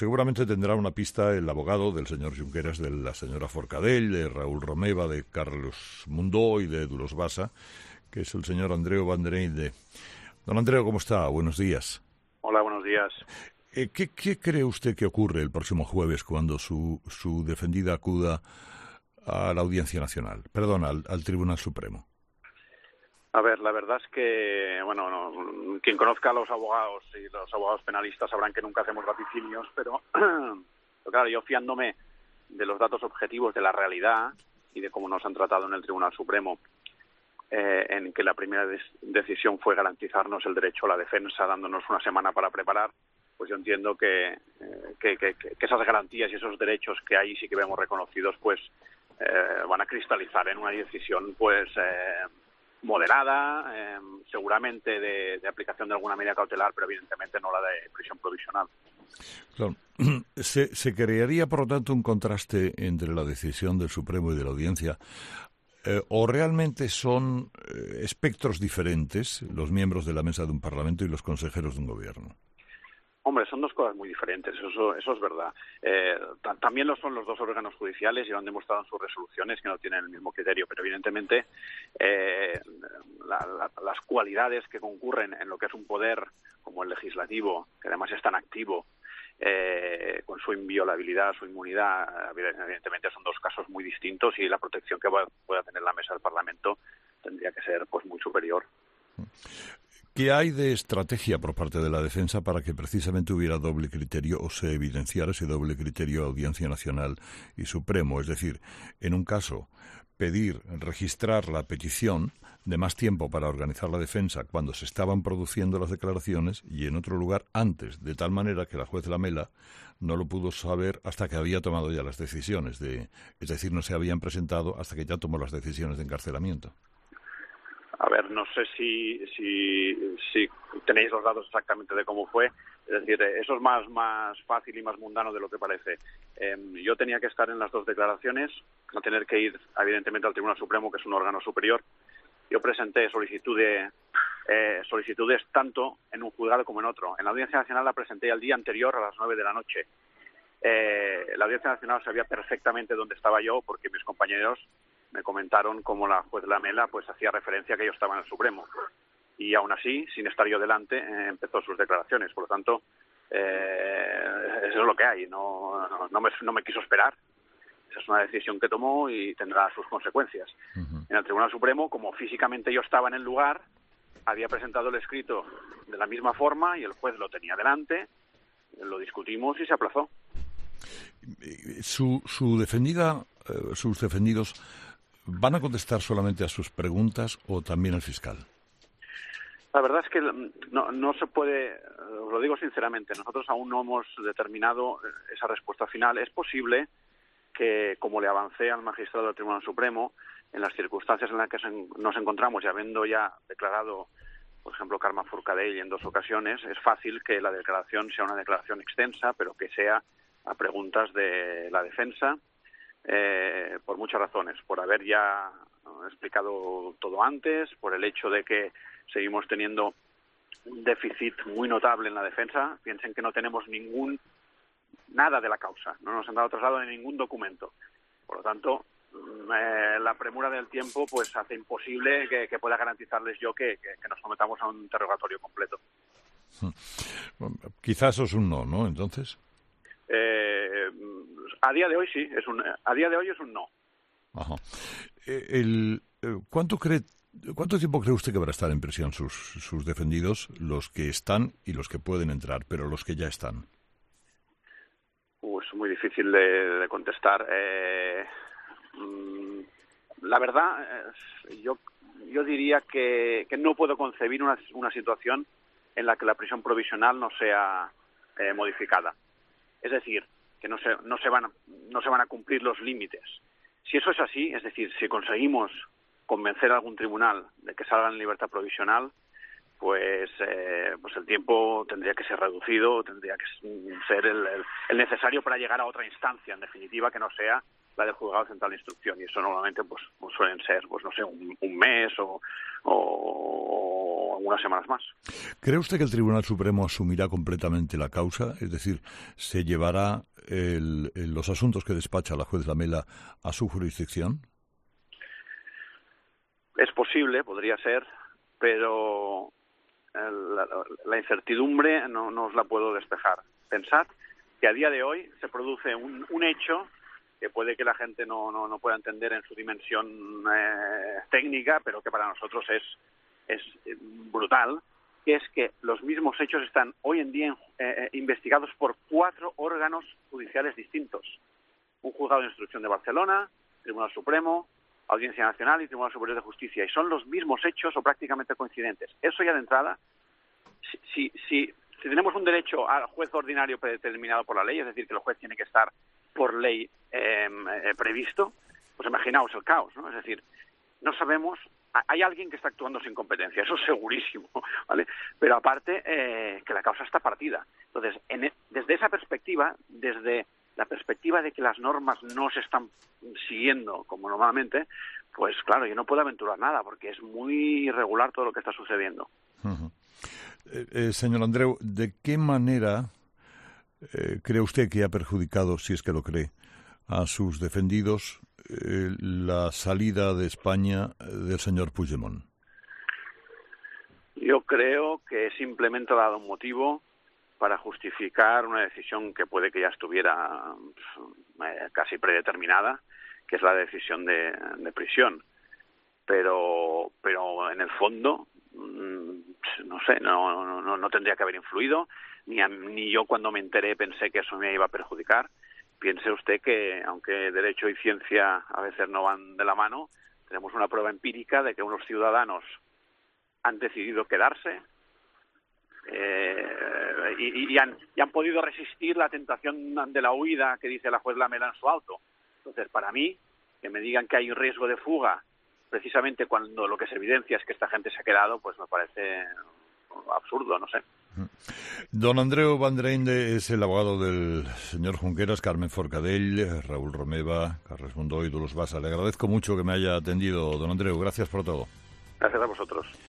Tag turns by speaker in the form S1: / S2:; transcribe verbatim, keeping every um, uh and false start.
S1: seguramente tendrá una pista el abogado del señor Junqueras, de la señora Forcadell, de Raúl Romeva, de Carlos Mundó y de Dulos Basa, que es el señor Andreu Vandereinde. Don Andreu, ¿cómo está? Buenos días.
S2: Hola, buenos días.
S1: Eh, ¿qué, ¿Qué cree usted que ocurre el próximo jueves cuando su, su defendida acuda a la Audiencia Nacional, perdón, al, al Tribunal Supremo?
S2: A ver, la verdad es que, bueno, no, quien conozca a los abogados y los abogados penalistas sabrán que nunca hacemos vaticinios, pero, pero claro, yo fiándome de los datos objetivos de la realidad y de cómo nos han tratado en el Tribunal Supremo, eh, en que la primera des- decisión fue garantizarnos el derecho a la defensa, dándonos una semana para preparar, pues yo entiendo que, eh, que, que, que esas garantías y esos derechos que ahí sí que vemos reconocidos, pues eh, van a cristalizar en una decisión, pues eh, moderada, eh, seguramente de, de aplicación de alguna medida cautelar, pero evidentemente no la de prisión provisional.
S1: Claro. Se, se crearía, por lo tanto, un contraste entre la decisión del Supremo y de la Audiencia, eh, o realmente son eh, espectros diferentes los miembros de la mesa de un Parlamento y los consejeros de un gobierno.
S2: Hombre, son dos cosas muy diferentes, eso, eso es verdad. Eh, t- también lo son los dos órganos judiciales y lo han demostrado en sus resoluciones que no tienen el mismo criterio, pero evidentemente eh, la, la, las cualidades que concurren en lo que es un poder como el legislativo, que además es tan activo, eh, con su inviolabilidad, su inmunidad, evidentemente son dos casos muy distintos y la protección que va, pueda tener la mesa del Parlamento tendría que ser pues muy superior.
S1: ¿Qué hay de estrategia por parte de la defensa para que precisamente hubiera doble criterio o se evidenciara ese doble criterio Audiencia Nacional y Supremo? Es decir, en un caso, pedir, registrar la petición de más tiempo para organizar la defensa cuando se estaban produciendo las declaraciones y en otro lugar antes, de tal manera que la juez Lamela no lo pudo saber hasta que había tomado ya las decisiones, de, es decir, no se habían presentado hasta que ya tomó las decisiones de encarcelamiento.
S2: A ver, no sé si, si, si tenéis los datos exactamente de cómo fue. Es decir, eso es más, más fácil y más mundano de lo que parece. Eh, yo tenía que estar en las dos declaraciones, no tener que ir, evidentemente, al Tribunal Supremo, que es un órgano superior. Yo presenté solicitud de, eh, solicitudes tanto en un juzgado como en otro. En la Audiencia Nacional la presenté al día anterior a las nueve de la noche. Eh, la Audiencia Nacional sabía perfectamente dónde estaba yo porque mis compañeros me comentaron cómo la juez Lamela pues hacía referencia a que yo estaba en el Supremo. Y aún así, sin estar yo delante, eh, empezó sus declaraciones. Por lo tanto, eh, eso es lo que hay. No, no, no, me, no me quiso esperar. Esa es una decisión que tomó y tendrá sus consecuencias. Uh-huh. En el Tribunal Supremo, como físicamente yo estaba en el lugar, había presentado el escrito de la misma forma y el juez lo tenía delante, lo discutimos y se aplazó.
S1: Su, su defendida, eh, sus defendidos, ¿van a contestar solamente a sus preguntas o también al fiscal?
S2: La verdad es que no, no se puede, os lo digo sinceramente, nosotros aún no hemos determinado esa respuesta final. Es posible que, como le avancé al magistrado del Tribunal Supremo, en las circunstancias en las que nos encontramos y habiendo ya declarado, por ejemplo, Carme Forcadell en dos ocasiones, es fácil que la declaración sea una declaración extensa, pero que sea a preguntas de la defensa, eh, por muchas razones, por haber ya explicado todo antes, por el hecho de que seguimos teniendo un déficit muy notable en la defensa. Piensen que no tenemos ningún nada de la causa, no nos han dado traslado de ningún documento. Por lo tanto, eh, la premura del tiempo pues hace imposible que, que pueda garantizarles yo que, que, que nos sometamos a un interrogatorio completo.
S1: Bueno, quizás eso es un no, ¿no? Entonces.
S2: Eh, a día de hoy sí, es un, a día de hoy es un no.
S1: Ajá. El, ¿cuánto cree, cuánto tiempo cree usted que van a estar en prisión sus, sus defendidos, los que están y los que pueden entrar, pero los que ya están?
S2: Uh, es muy difícil de, de contestar. Eh, la verdad, eh, yo yo diría que, que no puedo concebir una, una situación en la que la prisión provisional no sea eh, modificada. Es decir, que no se, no se van a, no se van a cumplir los límites. Si eso es así, es decir, si conseguimos convencer a algún tribunal de que salgan en libertad provisional, pues eh, pues el tiempo tendría que ser reducido, tendría que ser el, el, el necesario para llegar a otra instancia, en definitiva, que no sea la del Juzgado Central de Instrucción. Y eso normalmente pues, pues suelen ser, pues no sé, un, un mes o, o algunas semanas más.
S1: ¿Cree usted que el Tribunal Supremo asumirá completamente la causa? Es decir, ¿se llevará el, el, los asuntos que despacha la juez Lamela a su jurisdicción?
S2: Es posible, podría ser, pero la, la incertidumbre no, no os la puedo despejar. Pensad que a día de hoy se produce un, un hecho que puede que la gente no, no, no pueda entender en su dimensión eh, técnica, pero que para nosotros es, es brutal, que es que los mismos hechos están hoy en día eh, investigados por cuatro órganos judiciales distintos. Un juzgado de instrucción de Barcelona, Tribunal Supremo, Audiencia Nacional y Tribunal Superior de Justicia, y son los mismos hechos o prácticamente coincidentes. Eso ya de entrada, si, si, si, si tenemos un derecho al juez ordinario predeterminado por la ley, es decir, que el juez tiene que estar por ley eh, eh, previsto, pues imaginaos el caos, ¿no? Es decir, no sabemos, hay alguien que está actuando sin competencia, eso es segurísimo, ¿vale? Pero aparte, eh, que la causa está partida. Entonces, en, desde esa perspectiva, desde la perspectiva de que las normas no se están siguiendo como normalmente, pues claro, yo no puedo aventurar nada, porque es muy irregular todo lo que está sucediendo.
S1: Uh-huh. eh, eh, señor Andreu, ¿de qué manera eh, cree usted que ha perjudicado, si es que lo cree, a sus defendidos eh, la salida de España del señor Puigdemont?
S2: Yo creo que simplemente ha dado un motivo para justificar una decisión que puede que ya estuviera eh, casi predeterminada, que es la decisión de, de prisión. Pero, pero en el fondo, no sé, no, no, no tendría que haber influido, ni, a, ni yo cuando me enteré pensé que eso me iba a perjudicar. Piense usted que, aunque derecho y ciencia a veces no van de la mano, tenemos una prueba empírica de que unos ciudadanos han decidido quedarse eh, y, y, han, y han podido resistir la tentación de la huida que dice la juez Lamela en su auto. Entonces, para mí, que me digan que hay un riesgo de fuga precisamente cuando lo que se evidencia es que esta gente se ha quedado, pues me parece absurdo, no sé.
S1: Don Andreu Van der Eynde es el abogado del señor Junqueras, Carmen Forcadell, Raúl Romeva, Carles Mundó y Dolors Bassa. Le agradezco mucho que me haya atendido, don Andreu. Gracias por todo.
S2: Gracias a vosotros.